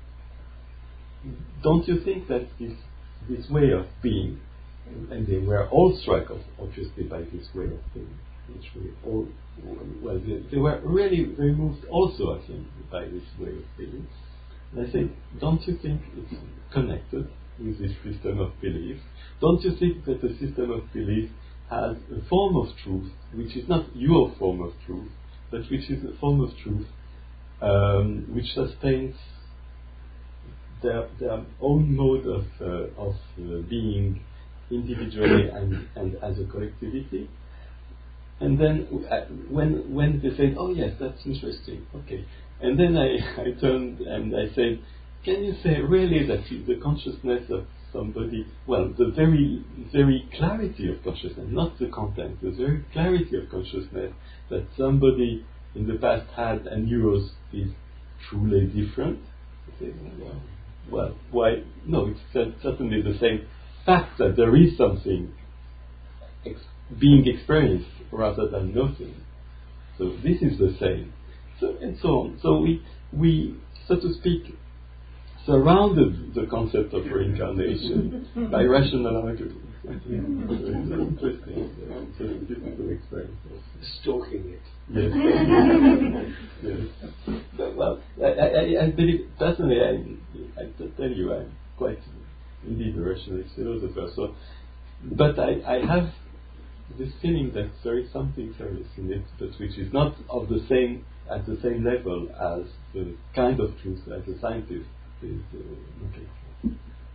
Don't you think that this this way of being," and they were all struck, of, obviously, by this way of being, which we all, well, they, they were really very moved also, I think, by this way of being. And I said, "Don't you think it's connected with this system of belief? Don't you think that the system of belief has a form of truth, which is not your form of truth, but which is a form of truth Um, which sustains their, their own mode of, uh, of uh, being individually and, and as a collectivity?" And then uh, when when they said, "Oh yes, that's interesting, okay," and then I, I turned and I said, "Can you say really that the consciousness of somebody, well, the very very clarity of consciousness, not the content, the very clarity of consciousness that somebody in the past had and yours is truly different?" I said, "Well, well, why? No, it's certainly the same fact that there is something ex- being experienced rather than nothing. So this is the same." So and so on. So we we so to speak surrounded the concept of reincarnation by rational arguments. It's interesting. It's a difficult experience. Stalking it. Yes. Yes. But, well, I, I, I, I believe, personally, I, I tell you, I'm quite indeed a rationalist philosopher. So, but I, I have this feeling that there is something serious in it, but which is not of the same at the same level as the kind of truth that a scientist is uh, looking for.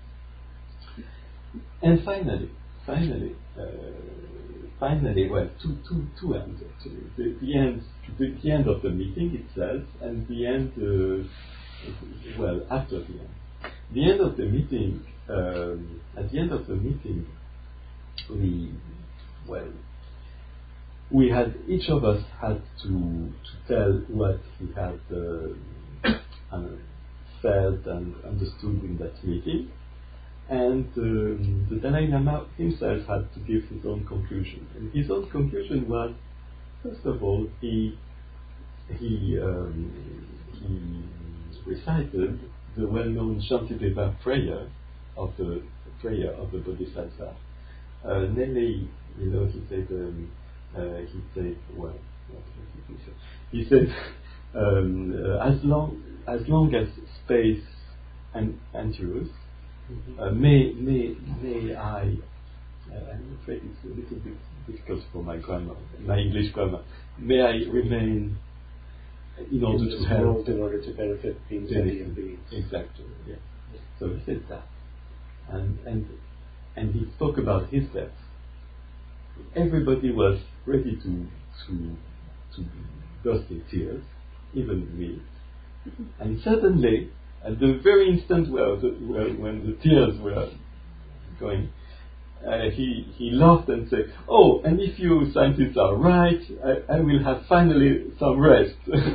And finally, finally, uh, finally, well, two, two, two ends actually. The, the end, the, the end of the meeting itself, and the end, uh, well, after the end. The end of the meeting. Um, at the end of the meeting, we, well, we had each of us had to to tell what he had uh, uh, felt and understood in that meeting. And um, the Dalai Lama himself had to give his own conclusion. And his own conclusion was, first of all, he he um, he recited the well-known Shantideva prayer of the prayer of the Bodhisattva. Uh, namely, you know, he said um, uh, he said well, what did he say? He said um, uh, as long as long as space and endures. Uh, may, may, may I, uh, I'm afraid it's a little bit difficult for my grammar, my English grammar. May I remain in order in to this help, world in order to benefit beings and beings. Exactly, yeah. So he said that. And, and, and he spoke about his death. Everybody was ready to, to, to burst in tears, even me. And suddenly, at the very instant where the, where, when the tears were going, uh, he, he laughed and said, "Oh, and if you scientists are right, I, I will have finally some rest."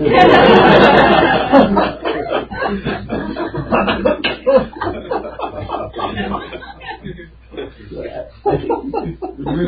So I, I think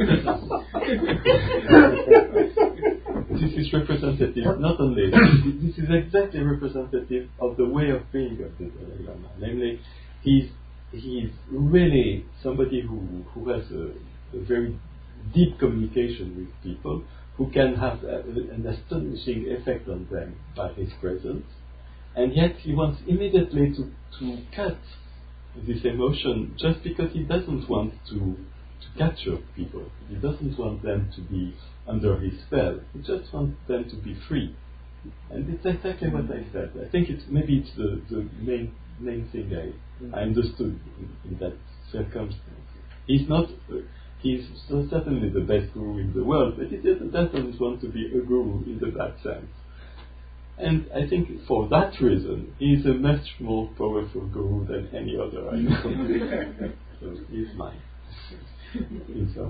this is, this is representative, not only, this is exactly representative of the way of being of the Dalai Lama. Namely, he's, he's really somebody who, who has a, a very deep communication with people, who can have a, an astonishing effect on them by his presence, and yet he wants immediately to, to cut this emotion just because he doesn't want to, to capture people. He doesn't want them to be under his spell. He just wants them to be free. And it's exactly what I said. I think it's maybe it's the, the main main thing I, I understood in, in that circumstance. He's not uh, he's so certainly the best guru in the world, but he doesn't, doesn't want to be a guru in the bad sense. And I think for that reason, he's a much more powerful guru than any other I know. So he's mine, in some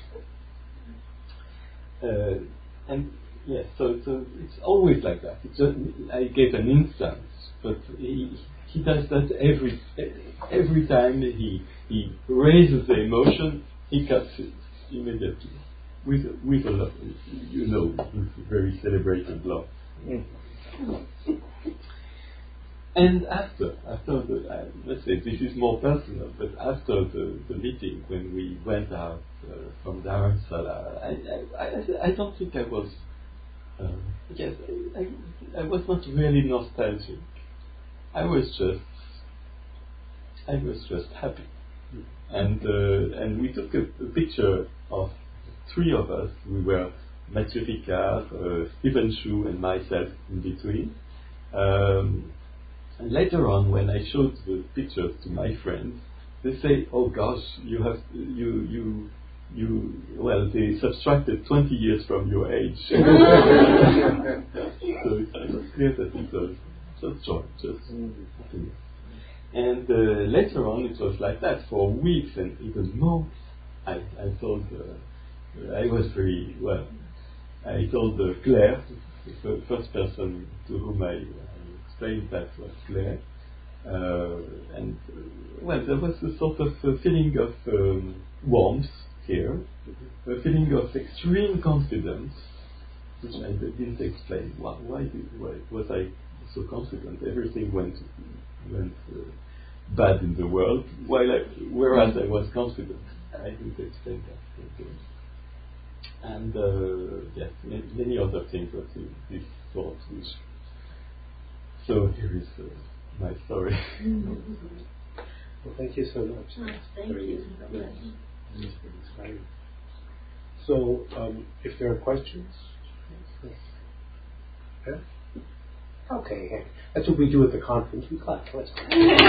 way. Uh, and yes, so, so it's always like that. It's just, I gave an instance, but he, he does that every every time he he raises the emotion, he cuts it immediately with with a love, you know, with very celebrated love. Mm. And after, after the, uh, let's say this is more personal, but after the, the meeting, when we went out uh, from Dharamsala, I, I, I, I don't think I was, uh, yes, I, I, I was not really nostalgic. I was just, I was just happy. And, uh, and we took a, a picture of three of us. We were Mathieu Ricard, uh, Stephen Chu, and myself in between. Um, and later on, when I showed the pictures to my friends, they say, "Oh gosh, you have you you you well, they subtracted twenty years from your age." So it was clear that it was just joy, just happiness. And uh, later on, it was like that for weeks and even months. I I told uh, I was very well. I told uh, Claire, the first person to whom I, I explained that was Claire, uh, and uh, well, there was a sort of a feeling of um, warmth here, a feeling of extreme confidence, which I didn't explain. Why, why, did, why was I so confident? Everything went went uh, bad in the world, while I, whereas I was confident. I didn't explain that. Okay. And uh, yes, many, many other things of this sort, which So here is uh, my story. Well, thank you so much. Oh, thank Very you. Yes. Inspiring. So, um, if there are questions, yeah? Okay, hey, that's what we do at the conference. We clap. Let's clap.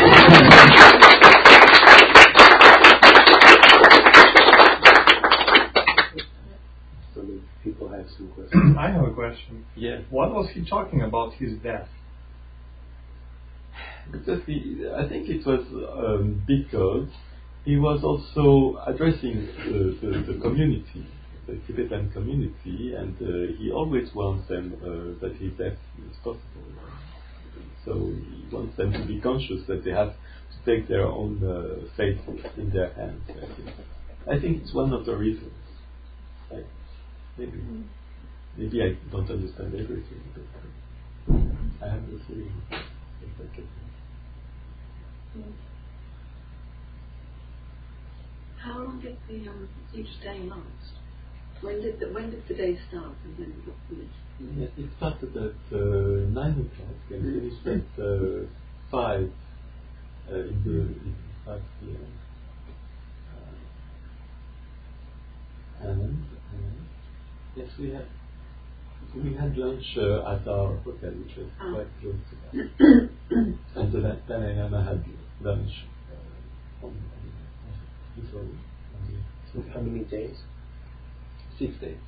So maybe people have some questions. I have a question. Yes. What was he talking about his death? Because he, I think it was um, because he was also addressing the, the, the community, the Tibetan community, and uh, he always wants them uh, that his death is possible. So he wants them to be conscious that they have to take their own uh, fate in their hands. I think. I think it's one of the reasons. I, maybe, maybe I don't understand everything, but I have the feeling. How long did the um, each day last? When did the when did the day start and when did it finish? Yes, it started at uh, nine o'clock and finished at uh, five uh, in the in five p m. Uh, and, and yes, we had we had lunch uh, at our hotel, which was oh. quite close to that. And then at ten a m I had lunch uh, on, on, before. So how many days? Six days.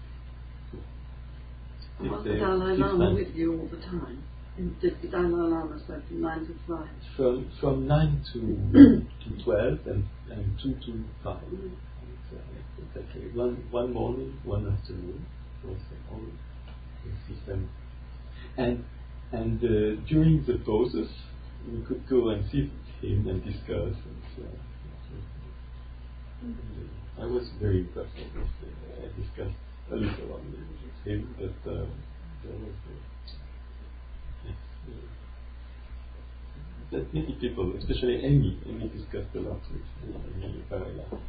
Six Was the days, Dalai six Lama nights. with you all the time? And did the Dalai Lama stay from nine to five? From from nine to to twelve and, and two to five. And, uh, exactly. One one morning, one afternoon was the whole system. And and uh, during the pauses, we could go and see him and discuss. And, uh, and, uh, I was very impressed with this. Uh, I discussed a little on with him, but uh, there was. Uh, yes, uh, that many people, especially Amy, Amy discussed a lot with me very well.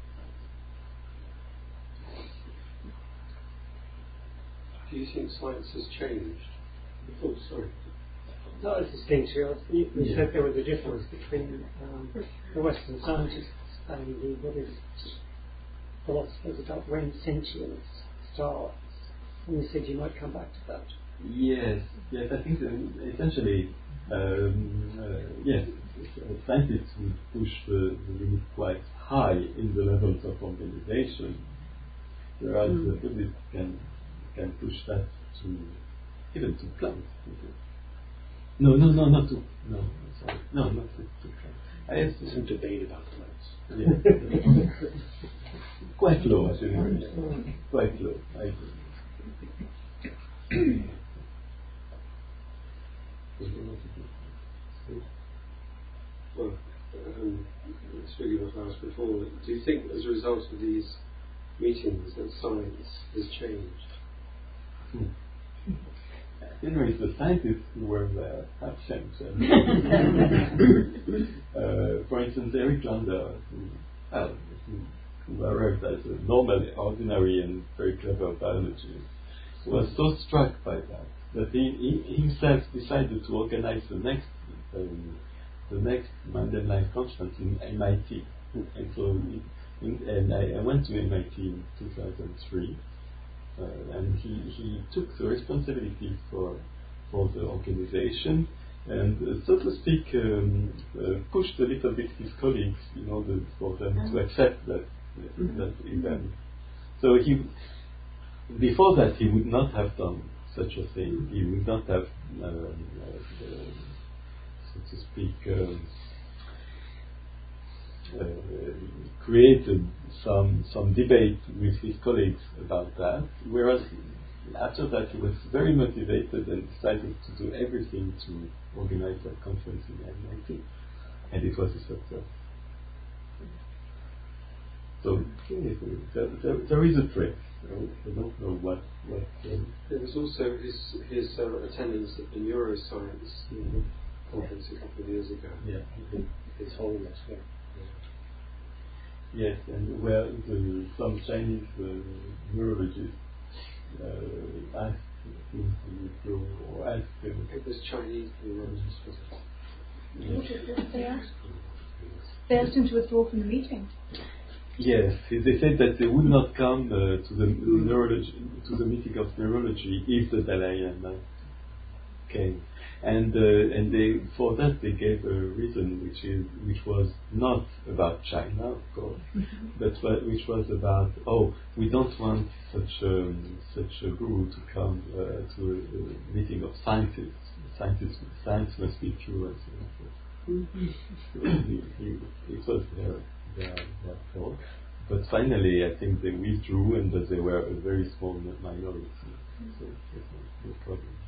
Do you think science has changed? Oh, sorry. No, this is King Shield. You, you Yeah. said there was a difference between um, the Western scientists and the Buddhist philosophers about when sentience starts. And you said you might come back to that. Yes, yes, I think uh, essentially, um, uh, yes, uh, scientists would push the, the limit quite high in the levels of organization, whereas Mm. the Buddhists can can push that to even to plants. No, no, no, not to no, sorry, no, not to, to plants. I have There's some debate about plants. yeah. Quite low, actually. Quite low. I Well, um, speaking of what I asked before, do you think as a result of these meetings that science has changed? Hmm. Anyways, the scientists who were there have changed. uh, for instance, Eric Lander, who, well, who, who arrived as a normal, ordinary, and very clever biologist, was so struck by that that he, he himself decided to organize the next um, the next Mandela Life conference in M I T. And so, he, in, and I, I went to M I T in two thousand three. Uh, and he, he took the responsibility for for the organization and, uh, so to speak, um, uh, pushed a little bit his colleagues in order for them to accept that uh, that event. So he, before that, he would not have done such a thing. He would not have, um, uh, so to speak, um, Uh, created some some debate with his colleagues about that, whereas after that he was very motivated and decided to do everything to organize that conference in M I T, and it was a success. So there, there, there is a trick. I don't know what. what um, There was also his his uh, attendance at the neuroscience mm-hmm. conference a couple of years ago. Yeah. His Holiness, yeah. Yes, and where the, some Chinese uh, neurologists uh, asked him to withdraw or ask him. It was Chinese neurologists, was it? What did they ask? They asked him to withdraw from the meeting. Yes, they said that they would not come uh, to the neurology, to the meeting of neurology if the Dalai Lama came, and uh, and they for that they gave a reason which is which was not about China, of course, but wha- which was about oh we don't want such um, such a guru to come uh, to a, a meeting of scientists. Scientists, science must be pure. And so on. So he, he, it was their, their, their fault. But finally, I think they withdrew and that they were a very small minority. So it was no problem.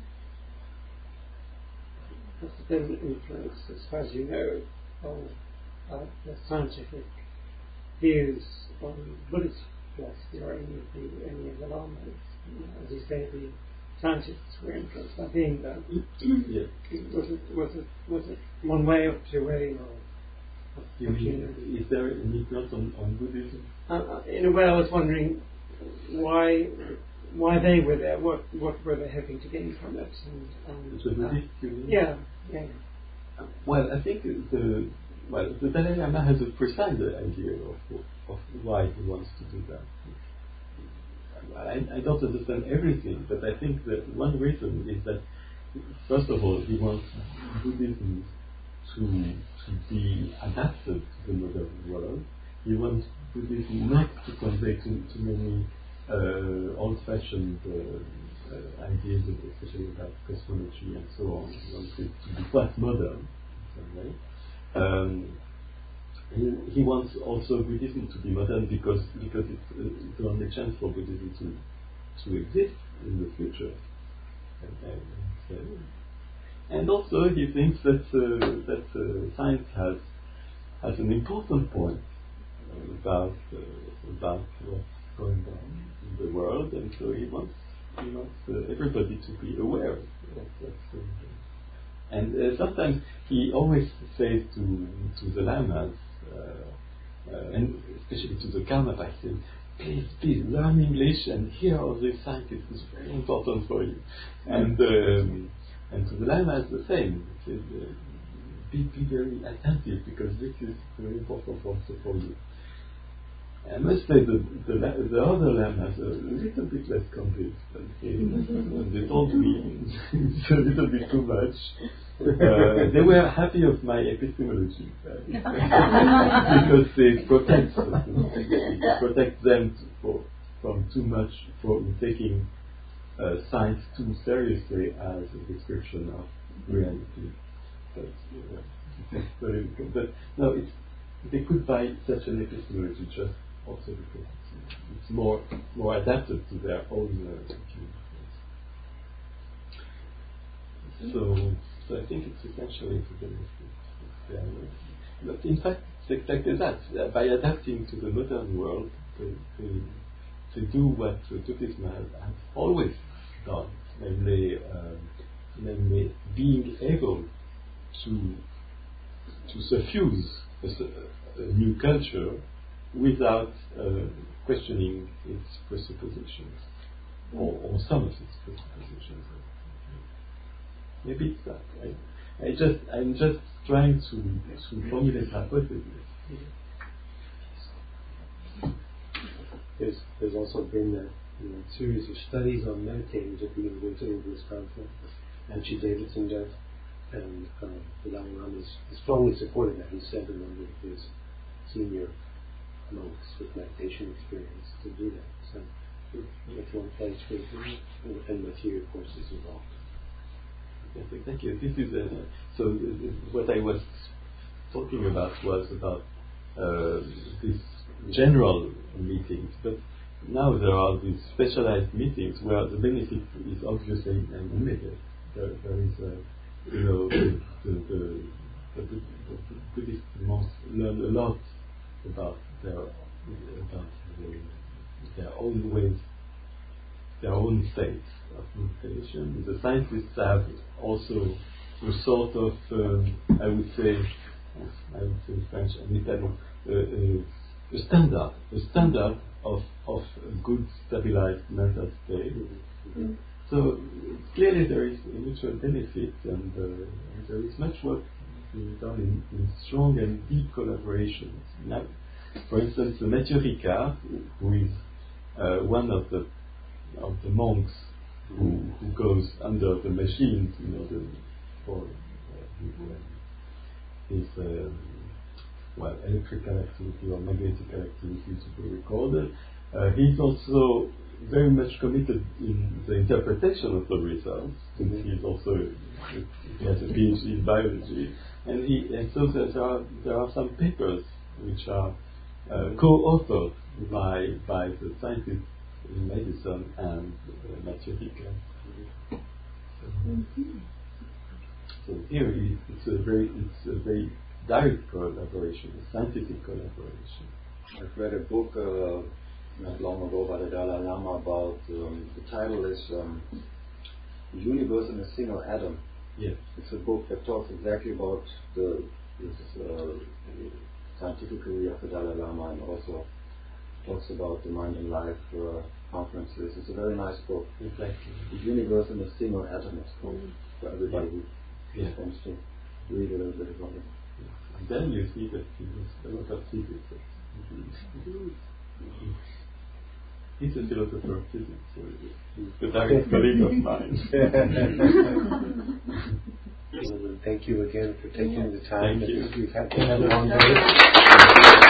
Has there been influence, as far as you know, of uh, the scientific views on Buddhist philosophy or any of the, any of the lamas? You know, as you say, the scientists were influenced by being there. Yeah. Was it, was it, was it one way or two way? Or, You mean, is there an influence on, on Buddhism? Uh, in a way, I was wondering why why they were there. What what were they hoping to gain from it? And, and, The Buddhist, you mean? yeah, yeah. Well, I think the well the Dalai Lama has a precise idea of of why he wants to do that. I, I don't understand everything, but I think that one reason is that first of all he wants Buddhism to to be adapted to the modern world. He wants Buddhism not to convey too, too many uh, old-fashioned uh, uh, ideas, especially about cosmology and so on. He wants it to be quite modern in some way. Um, he, he wants also Buddhism to be modern because because it's, uh, it's the only chance for Buddhism to to exist in the future. And, and, so, and also he thinks that uh, that uh, science has has an important point uh, about uh, about what's going on in the world, and so he wants he wants uh, everybody to be aware of that. Uh, and uh, sometimes he always says to to the lamas, uh, uh, and especially to the Karmapa, he says, please, please learn English and hear all these scientists. It's very important for you. And um, and to the lamas the same. He says, uh, be, be very attentive because this is very important also for you. I must say that the, the other lamas are a little bit less convinced than him. They told me it's a little bit too much. Uh, they were happy of my epistemology uh, because they protect it protect them to, for, from too much from taking uh, science too seriously as a description of reality. But, uh, very, but no, it's, they could buy such an epistemology just also because it's, it's more more adapted to their own uh, thinking. So, so I think it's essentially to benefit. But in fact, it's exactly that. Uh, by adapting to the modern world, they, they, they do what Buddhism has, has always done, namely, um, namely being able to to suffuse a, a new culture without uh, questioning its presuppositions, or, or some of its presuppositions. Maybe it's that. I, I just, I'm just trying to, to formulate hypotheses. There's, there's also been a you know, series of studies on meditators at the University of Wisconsin, Angie Davidson does, and um, the Dalai Lama has strongly supported that. He sent a number of his senior monks with meditation experience to do that. So it's one place where, and material of course is involved. Yes, exactly. This is a, so. Uh, what I was talking about was about uh, these general meetings, but now there are these specialized meetings where the benefit is obviously and immediate. There, there is, a, you know, the the, the, the, the, the Buddhist monks learn a lot about their about the, their own ways, their own states of meditation. The scientists have also a sort of, um, I would say, I would say in French and Italian, uh, uh, a standard, a standard of of a good stabilized mental state. Mm-hmm. so clearly there is a mutual benefit, and, uh, and there is much work being done in, in strong and deep collaborations. Now, for instance, Mathieu Ricard, who is uh, one of the of the monks who, who goes under the machines in order for uh, his uh, well, electrical activity or magnetical activity to be recorded. Uh, he's also very much committed in the interpretation of the results, since mm-hmm. he's also he has a PhD in biology, and he and so there are there are some papers which are uh, co-authored by by the scientists in medicine and uh, Mathieu Ricard. So, mm-hmm. so here it, it's a very it's a very direct collaboration, a scientific collaboration. I've read a book uh, not long ago by the Dalai Lama about, um, the title is um, The Universe in a Single Atom. Yes. It's a book that talks exactly about the this, uh, scientific career of the Dalai Lama, and also talks about the Mind and Life uh, conferences. It's a very nice book. Exactly. The Universe in a Single Atom, it's called, for everybody who yeah. just wants to read a little bit about it. And then you see that he was a lot of physics. He's a philosopher of physics, so he's a direct colleague of mine. Thank you again for taking the time. Thank you. We've had a long day.